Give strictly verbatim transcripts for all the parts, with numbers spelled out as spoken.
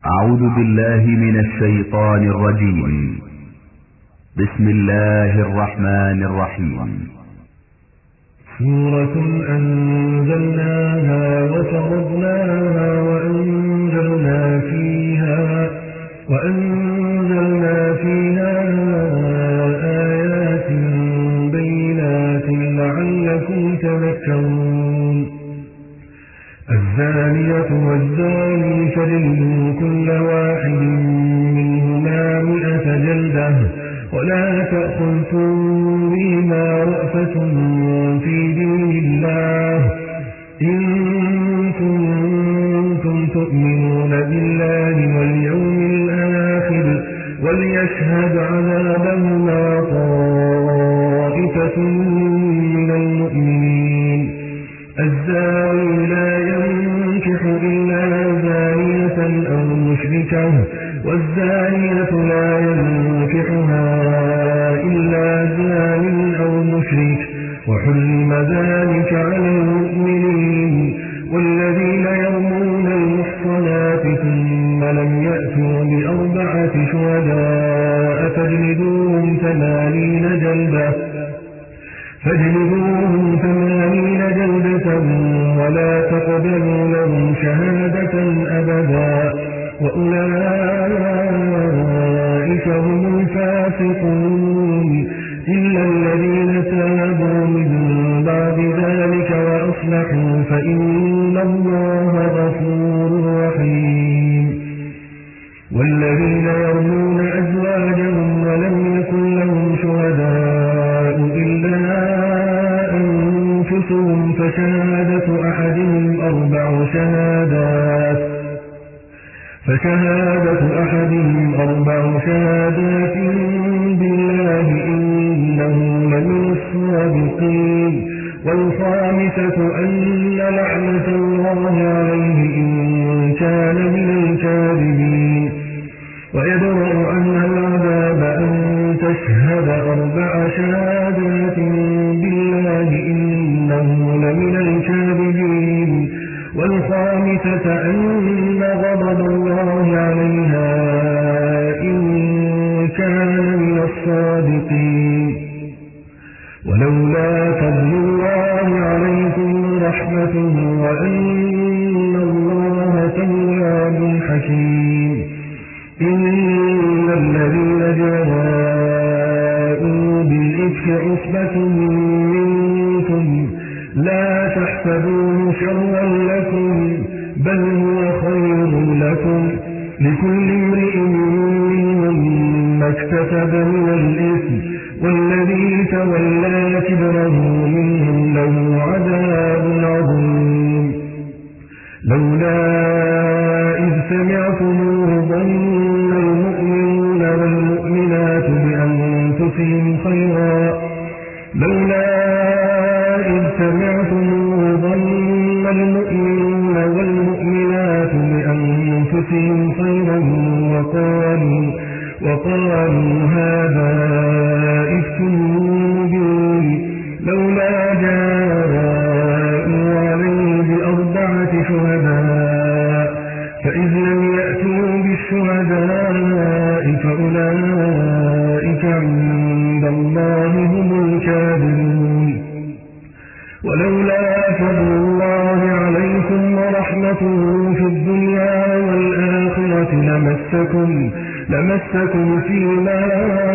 أعوذ بالله من الشيطان الرجيم. بسم الله الرحمن الرحيم. سورة أنزلناها وفرضناها وأنزلنا فيها وأنزلنا فيها آيات بينات لعلكم تذكرون. الزانية والزاني فاجلدوا كل واحد منهما مئة جلدة ولا تأخذكم بهما رأفة في دين الله إن كنتم تؤمنون بالله واليوم الآخر وليشهد عذابهما طائفة من المؤمنين. الزاني لا ينكح إلا زانية أو مشركة والزانية لا ينكحها إلا زان أو مشرك وحرم ذلك على المؤمنين. والذين يرمون المحصنات ثم لم يأتوا بأربعة شهداء فاجلدوهم ثمانين جلدة فاجلدوهم ثمانين جلدة ولا تقبلوا لهم شهادة أبدا وأولئك هم الفاسقون إلا الذين تابوا من بعد ذلك وأصلحوا فإن الله غفور رحيم. والذين يرمون أزواجهم ولم يكن لهم شهداء إلا أنفسهم فشهادة أحدهم أربع شهادات فشهادة أحدهم أربع شهادات بالله إنه لمن الصادقين. والخامسة أن لعنة الله عليه إن كان من الكاذبين. ويدرأ عنها العذاب أن تشهد أربع شهادات بالله إنه لمن الكاذبين. والخامسة أن غضب الله عليها إن كان من الصادقين. ولولا فضل الله عليكم ورحمته وأن الله تواب حكيم. إن الذين جاءوا بالإفك عصبة منكم لا تحسبوه شرا لكم بل هو خير لكم لكل امرئ منهم ما اكتسب من الإثم والذي تولى كبره منهم له عذاب عظيم. لولا إذ سمعتموه ظن المؤمنون والمؤمنات بأنفسهم خيرا لولا إذ سمعتموه ظن المؤمنون والمؤمنات بأنفسهم خيرا وقالوا وقالوا هذا إفك مبين لولا جاءوا عليه بأربعة شهداء فإذ لم يأتوا بالشهداء فأولئك عند الله هم الكاذبون. ولولا فضل الله عليكم ورحمته في الدنيا والآخرة لمسكم لمسكم فيما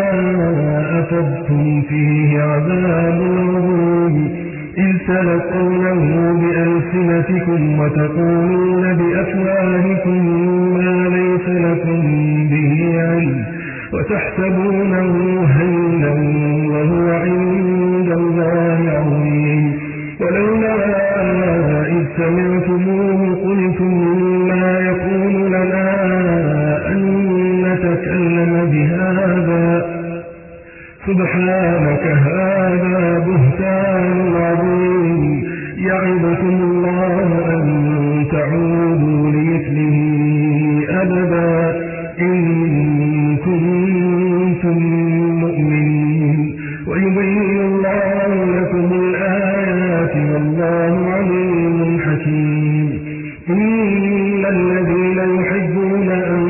أفضتم فيه عذاب عظيم إذ تلقونه بألسنتكم وتقولون بأفواهكم ما ليس لكم به علم وتحسبونه هينا وهو عند الله عظيم. ولولا إذ سمعتموه قلتم ما يكون لنا أن نتكلم بهذا سبحانك هذا بهتان عظيم يعظكم الله أن تعودوا لمثله أبدا إن كنتم مؤمنين. ويبين الله لكم الآيات والله عليم حكيم. إن الذين يحبون أن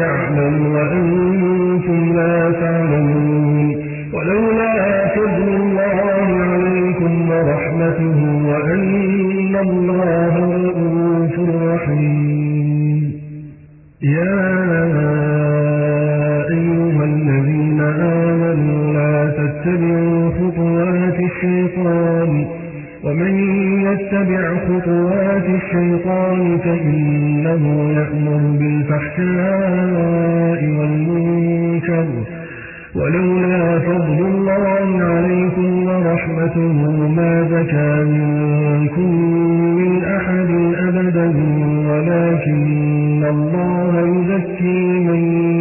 يعلم وأنتم لا تعلمون ولولا فضل الله عليكم ورحمته وأن الله رؤوف رحيم يا أيها الذين آمنوا لا تتبعوا خطوات الشيطان ومن يتبع خطوات الشيطان فإنه يأمر بالفحشاء والمنكر ولولا فضل الله عليكم ورحمته ما زكى منكم من أحد أبدا ولكن الله يزكي من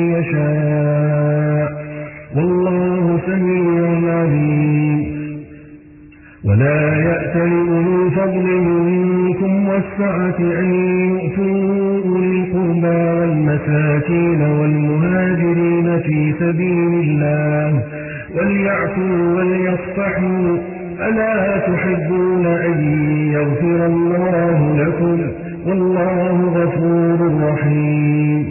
يشاء والله سميع عليم ولا يأتل أولو فضل منكم والسعة أن يؤتوا أولي القربى والمساكين والمهاجرين في سبيل الله وليعفوا وليصفحوا ألا تحبون أن يغفر الله لكم والله غفور رحيم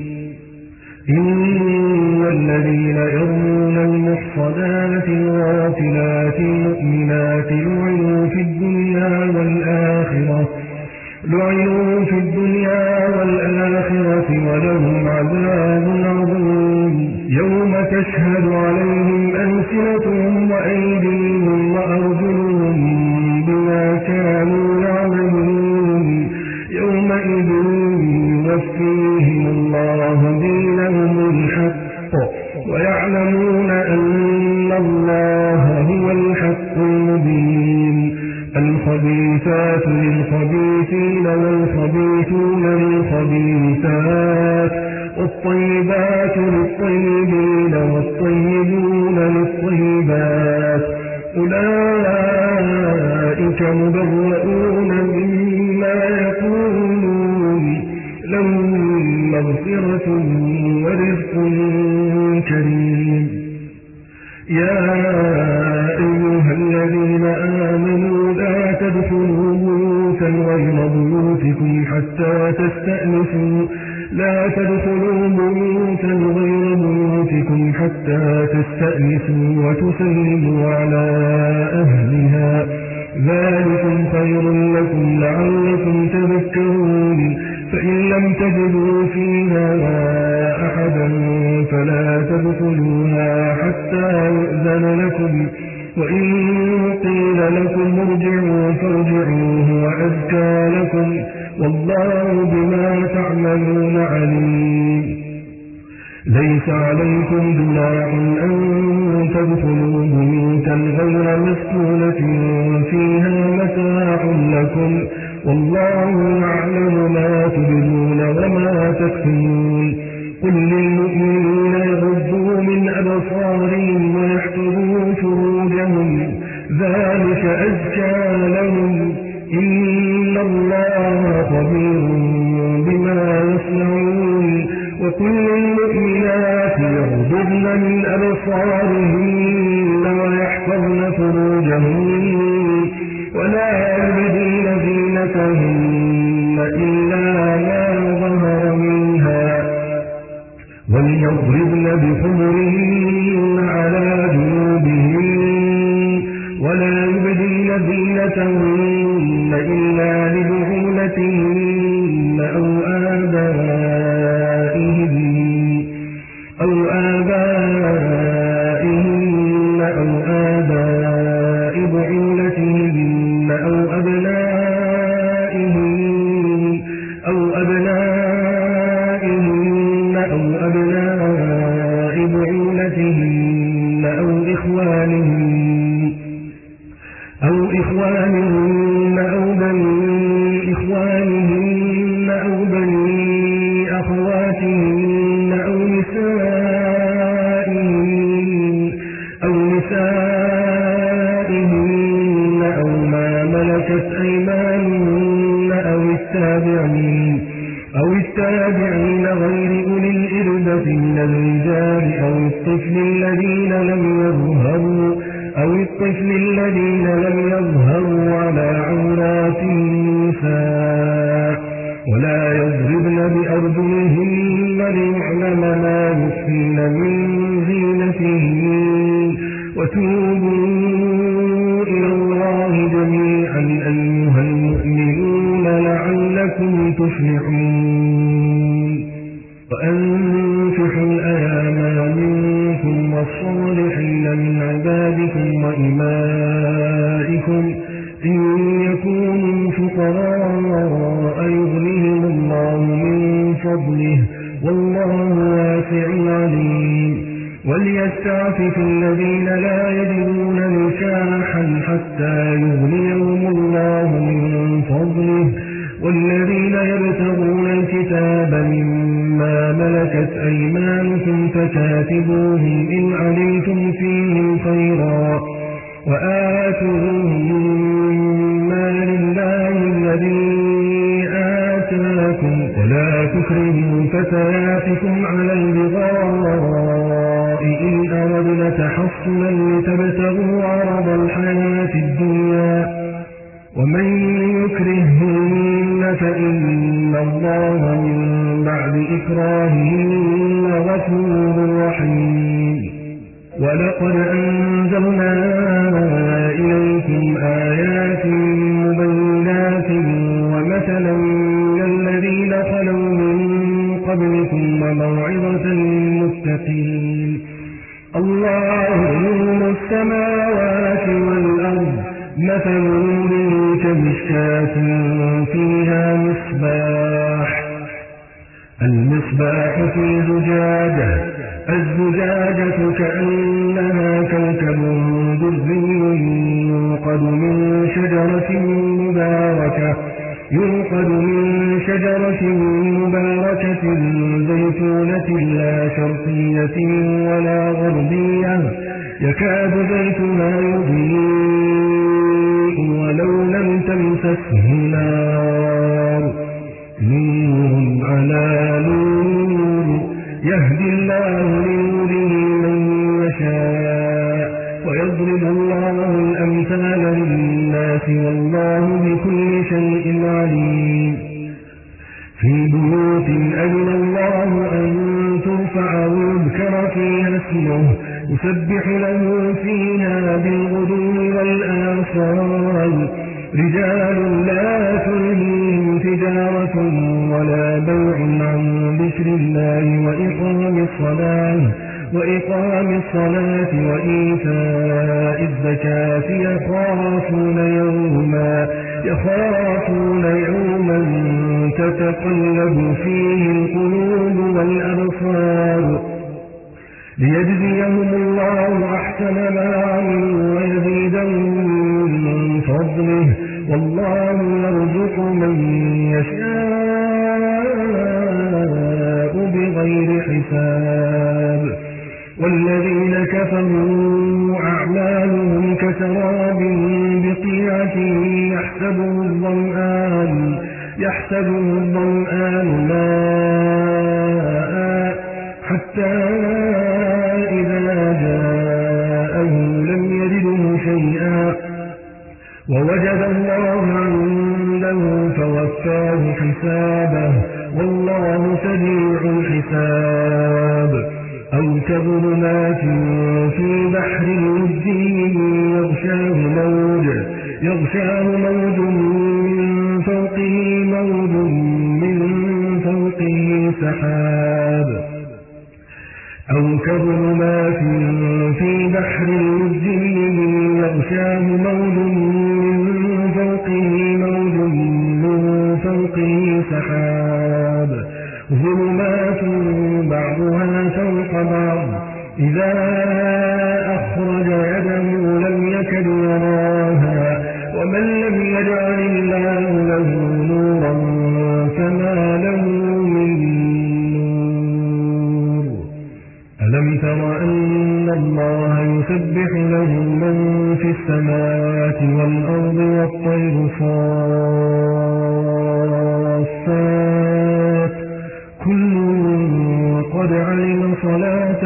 إن الذين يرمون المحصنات الغافلات المؤمنات لعنوا في الدنيا والآخرة لعنوا في الدنيا والآخرة ولهم عذاب عظيم يوم تشهد عليهم ألسنتهم وأيديهم وأرجلهم بما كانوا يعملون يومئذ يوفيهم الله دينهم الحق ويعلمون أن الله هو الحق المبين الخبيثات للخبيثين والخبيثون للخبيثات والطيبات للطيبين والطيبون للطيبات أولئك مبرؤون مما يقولون لهم مغفرة ورزق كريم يا أيها الذين آمنوا لا تدخلوا بيوتا غير بيوتكم حتى تستأنسوا لا تدخلوا بيوتا غير بيوتكم حتى تستأنسوا وتسلموا على أهلها ذلكم خير لكم لعلكم تذكرون فإن لم تجدوا فيها أحدا فلا تدخلوها حتى يؤذن لكم وإن قيل لكم ارجعوا فارجعوا هو أزكى لكم والله بما تعملون عليم ليس عليكم جناح أن تدخلوا بيوتا غير مسكونة فيها متاع لكم والله يعلم ما تبدون وما تكتمون قل للمؤمنين يغضوا من أبصارهم ويحفظوا فروجهم ذلك أزكى لهم إن الله خبير بما يصنعون وقل للمؤمنات يغضبن من أبصارهن ويحفظن فروجهن ولا يبدين زينتهن إلا ما ظهر منها وليضربن بخمرهن على جنوبهن ولا يبدين زينتهن إلا لبعولتهن أو آبائهن أو آبائهن أو آباء بعولتهن أو أبنائهن أو أبنائهن أو أبناء بعولتهن أو إخوانهن أو إخوانهن أو بني إخوانهن أو بني أخواتهن أو نسائهن أو نسائهن أو ما ملكت أيمانهن أو التابعين أو التابعين غير أولي الإربة من الرجال أو الطفل الذين لم يظهروا أو الطفل الذين لم يظهروا على عورات النساء ولا يضربن بأرجلهن ليعلم ما يخفين من زينتهن وتوبوا إلى الله جميعا أيها المؤمنون لعلكم تفلحون وأنكحوا الأيام منكم والصالحين من عبادكم وإمائكم إن يكونوا فقراء يغنيهم الله من فضله والله واسع عليم وليستعفف الذين لا يجدون نكاحا حتى يغنيهم الله من فضله والذين يبتغون الكتاب مما ملكت أيمانكم فكاتبوهم إن علمتم فيهم خيرا وآتوهم مما لله الذي آتاكم ولا تكرهوا فتياتكم على البغاء إن أردنا تحصنا لتبتغوا عرض الحياة الدنيا ومن يكرهن فإن الله من بعد إكراههن غفور رحيم ولقد أنزلنا إليكم آيات مبينات ومثلا من الذين خلوا من قبلكم وموعظة للمتقين الله نور السماوات والأرض مثل نوره كمشكاة فيها مصباح المصباح في زجاجة الزجاجة كأنها كوكب دري يوقد من شجرة مباركة يوقد من شجرة مباركة زيتونة لا شرقية ولا غربية يكاد زيتها يضيء ولو لم تمسسه نار نور على نور يهدي الله لنوره من يشاء ويضرب الله الأمثال للناس والله بكل شيء عليم في بيوت أذن الله أن ترفع ويذكر فيها اسمه يسبح له فيها بالغدو والآصال رجال لا تلهيهم تجارة ولا بيع عن ذكر الله وإقام الصلاة وإقام الصلاة وإيتاء الزكاة يخافون يوما يخافون يوما تتقلب فيه القلوب والأبصار ليجزيهم الله أحسن ما عملوا ويزيدهم من فضله والله يرزق من يشاء بغير حساب والذين كفروا أعمالهم كسراب بقيعة يحسبه الظمآن يحسبه الظمآن ماء حتى إذا جاءه لم يجده شيئا ووجد الله عنده فوفاه حسابه والله سريع الحساب أو كظلمات في بحر لجي يغشاه موج يغشاه موج من فوقه موج من فوقه سحاب أو كظلمات في بحر لجي يغشاه موج من فوقه موج من فوقه سحاب ظلمات بعضها فوق بعض إذا أخرج يده لم يكد يراها ومن لم يجعل الله له نورا فما له من نور ألم تر أن الله يسبح له من في السماوات والأرض والطير صافات كل قد علم صلاة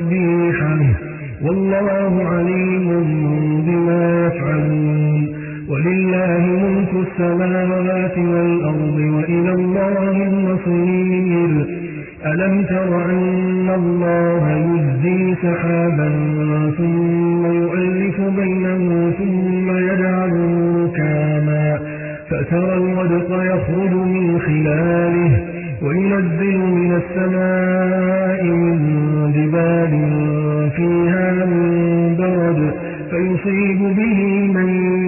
وتسبيحا والله عليم بما يفعلون ولله ملك السماوات والأرض وإلى الله المصير ألم تر أن الله يزجي سحابا ثم يؤلف بينه ثم يجعله ركاما فترى الودق يخرج من خلاله وينزل من السماء من جبال فيها من برد فيصيب به من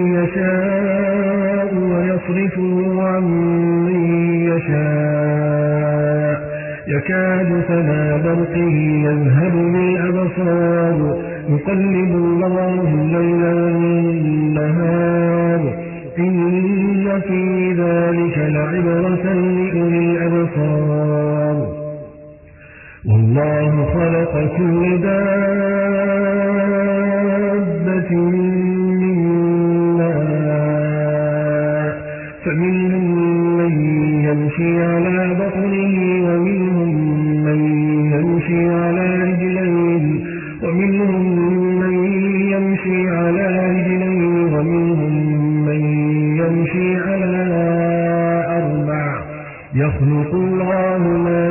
يشاء ويصرفه عن من يشاء يكاد سنا برقه يذهب بالأبصار يقلب الله الليل والنهار إن في ذلك لعبرة لأولي الأبصار والله خلق كل دابة من ماء فمنهم من يمشي على بطنه ومنهم من يمشي على رجلين ومنهم من يمشي على رجلين ومنهم من يمشي على أربع يخلق الله ما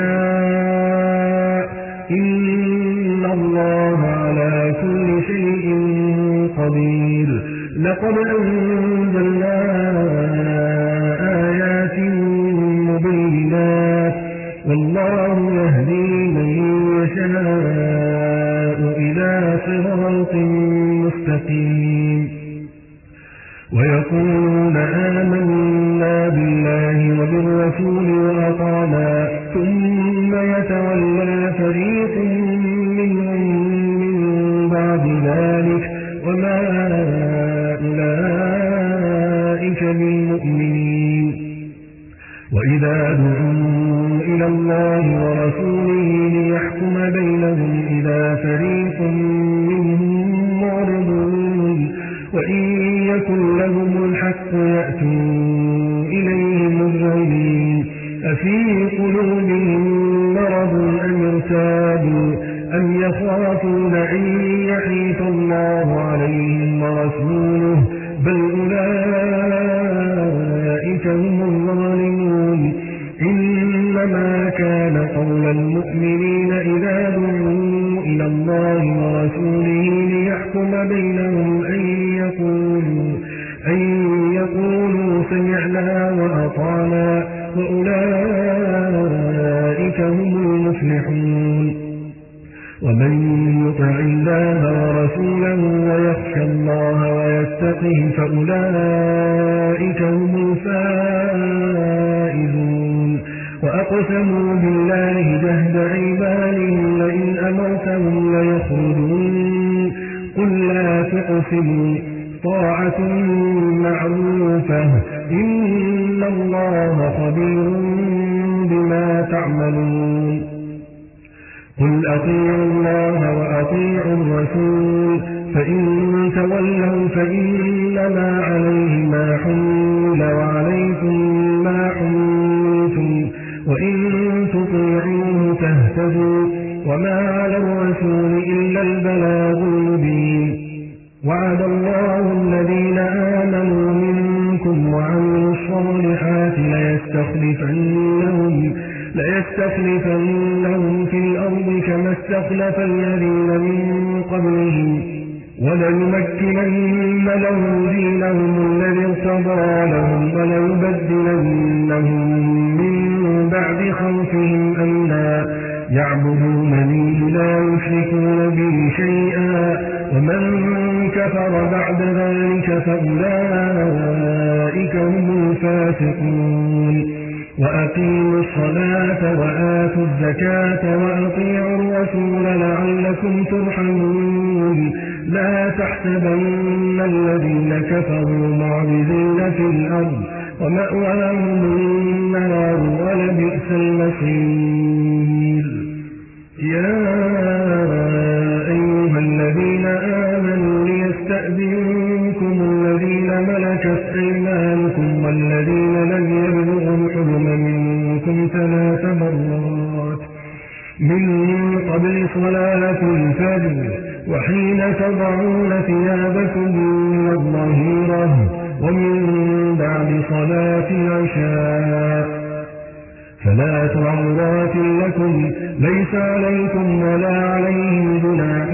يشاء إن الله على كل شيء قدير لقد أنزلنا آيات مبينات والله يهدي من يشاء إلى صراط مستقيم ويقولون آمنا بالله وبالرسول وأطعنا ثم يتولى فريق منهم من بعد ذلك وما أولئك بالمؤمنين وإذا دعوا إلى الله ورسوله ليحكم بينهم إذا فريق منهم معرضون وإن يكن لهم الحق يأتوا إليه مذعنين أفي قلوبهم مرض أم ارتابوا أم يخافون أن يحيف الله عليهم ورسوله بل أولئك هم الظالمون إنما كان قول المؤمنين إذا دعوا إلى الله ورسوله ليحكم بينهم أن يقولوا, أن يقولوا سمعنا وأطعنا وأولئك هم المفلحون ومن يطع الله ورسوله ويخشى الله ويتقه فأولئك هم الفائزون وأقسموا بالله جهد أيمانهم لئن أمرتهم ليخرجون قل لا تقسموا طاعة معروفة إن الله خبير بما تعملون قل أطيعوا الله وأطيعوا الرسول فإن تولوا فإنما عليه ما حمل وعليكم ما حملتم وإن تطيعوه تهتدوا وما على الرسول إلا البلاغ المبين وعد الله الذين آمنوا منكم وعملوا الصالحات ليستخلفنهم ليستخلفنهم في الأرض كما استخلف الذين من قبلهم وليمكنن لهم دينهم الذي ارتضى لهم وليبدلنهم من بعد خوفهم أمنا يعبدونني لا يشركون بي شيئا ومن كفر بعد ذلك فأولئك هم الفاسقون وأقيموا الصلاة وآتوا الزكاة وأطيعوا الرسول لعلكم ترحمون لا تحسبن الذين كفروا معجزين في الأرض ومأواهم النار ولبئس المصير يا أيها الذين آمنوا ليستأذنكم الذين ملكت أيمانكم والذين لم يبلغوا الحلم منكم ثلاث مرات من قبل صلاة الفجر وحين تضعون ثيابكم من الظهيرة ومن بعد صلاة العشاء ثلاث عورات لكم ليس عليكم ولا عليهم جناح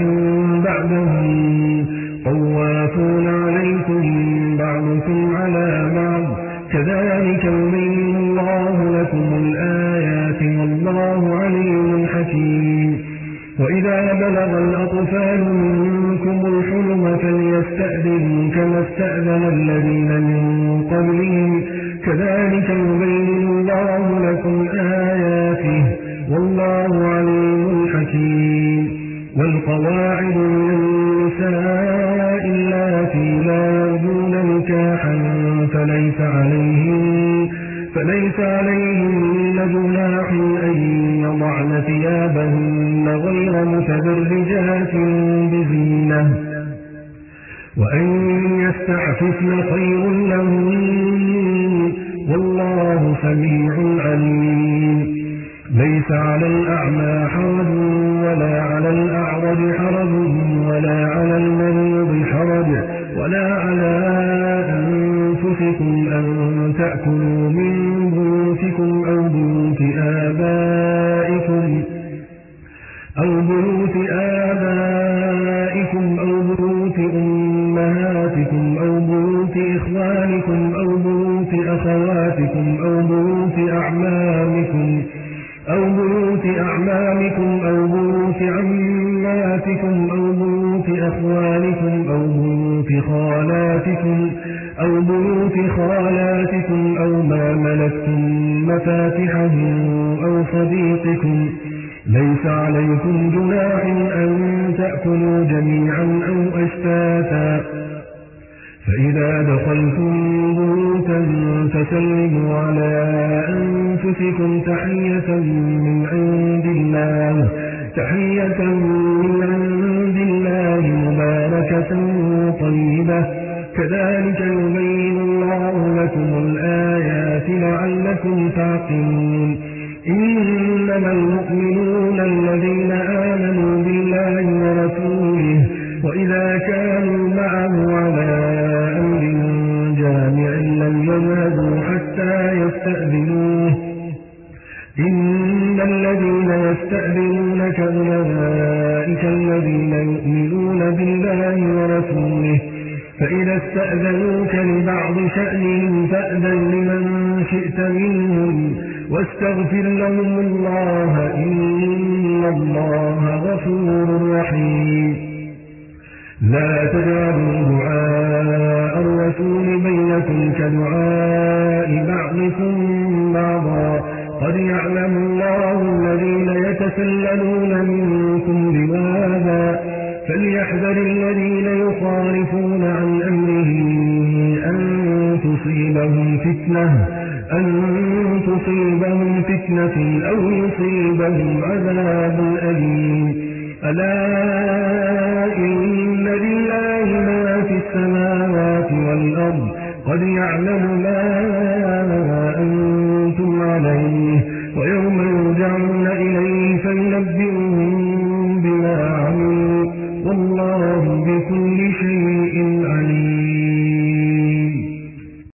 بعدهم طوافون عليكم بعضكم على بعض كذلك يبين الله لكم الآيات والله عليم حكيم. وإذا بلغ الأطفال منكم الحلم فليستأذنوا كما استأذن الذين من قبلهم كذلك يبين الله لكم آياته والله عليم حكيم. والقواعد من النساء اللاتي لا يرجون نكاحا فليس عليهن فليس عليهن جناح أن يضعن ثيابهن غير متبرجات بزينة وأن يستعففن خير لهن والله سميع عليم. ليس على الأعمى حرج ولا على الأعرج حرج ولا على المريض حرج ولا على أنفسكم أن تأكلوا من بيوتكم أو بيوت آبائكم أو بيوت آبائكم أو بيوت أمهاتكم أو بيوت إخوانكم أو بيوت أخواتكم أو بيوت أعمامكم أو بيوت أعمامكم أو بيوت عماتكم أو بيوت أخوالكم أو بيوت خالاتكم أو بيوت خالاتكم أو ما ملكتم مفاتحه أو صديقكم ليس عليكم جناح أن تأكلوا جميعا أو أشتاتا فإذا دخلتم بيوتا فسلموا على أنفسكم تحية من عند الله تحية من عند الله مباركة طيبة كذلك يبين الله لكم الآيات لعلكم تعقلون. إنما المؤمنون الذين آمنوا بالله ورسوله وإذا كانوا معه على أمر جامع لم يذهبوا حتى يستأذنوه إن الذين يستأذنونك أولئك الذين يؤمنون بالله ورسوله فإذا استأذنوك لبعض شأنهم فأذن لمن شئت منهم واستغفر لهم الله إن الله غفور رحيم. لا تجعلوا دعاء الرسول بينكم كدعاء بعضكم بعضا قد يعلم الله الذين يتسللون منكم لواذا فليحذر الذين يخالفون عن أمره أن تصيبهم فتنة أن تصيبهم فتنة أو يصيبهم عذاب أليم. ألا إن لله ما في السماوات والأرض قد يعلم ما